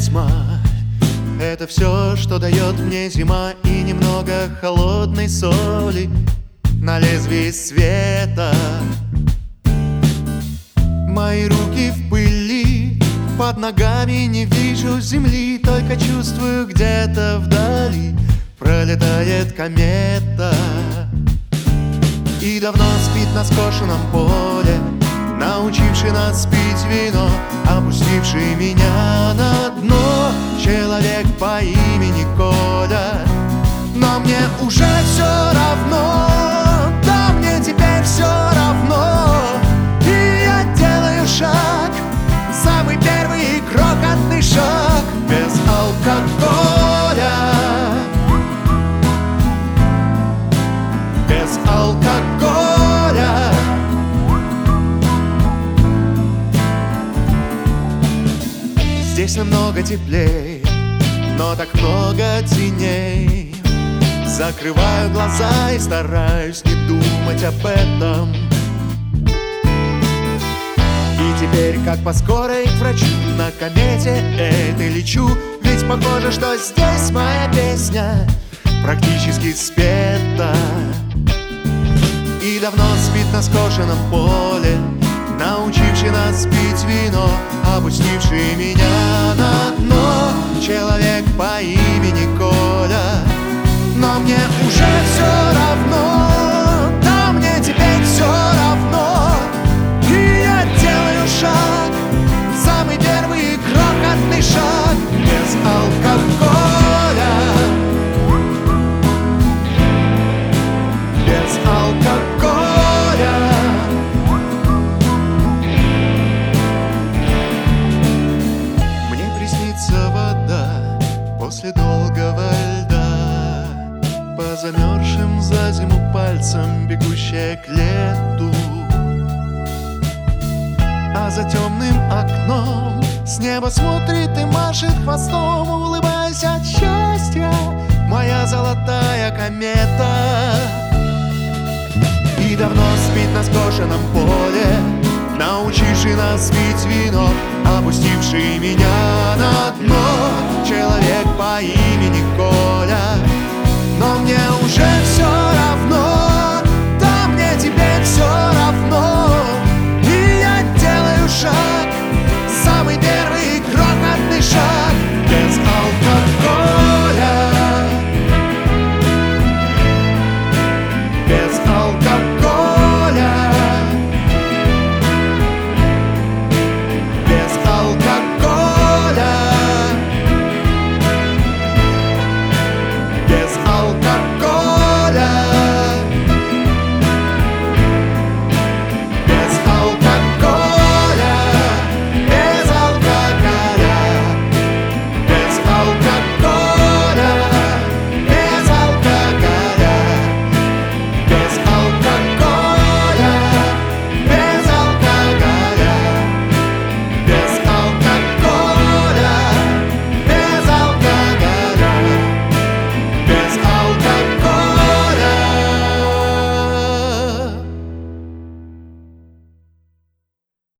письма — это все, что дает мне зима, и немного холодной соли на лезвии света. Мои руки в пыли, под ногами не вижу земли, только чувствую, где-то вдали пролетает комета. И давно спит на скошенном поле, научивший нас пить вино, опустивший меня на дно человек по имени Коля. Но мне уже все равно, да мне теперь все равно. И я делаю шаг, самый первый и крохотный шаг, без алкоголя. Без алкоголя. Здесь намного теплей, но так много теней. Закрываю глаза и стараюсь не думать об этом. И теперь, как по скорой к врачу, на комете этой лечу. Ведь похоже, что здесь моя песня практически спета. И давно спит на скошенном поле, научивший нас пить вино, опустивший меня на дно человек по имени Коля. Но мне уже все равно, да мне теперь все равно. И я делаю шаг, самый первый и крохотный шаг, без алкоголя. Без алкоголя. Мне приснится вода после долгого льда, по замерзшим за зиму пальцам, бегущая к лету. А за темным окном с неба смотрит и машет хвостом, улыбаясь от счастья, моя золотая комета. И давно спит на скошенном поле, научивший нас пить вино, опустивший меня на дно человек по имени Коля. Но мне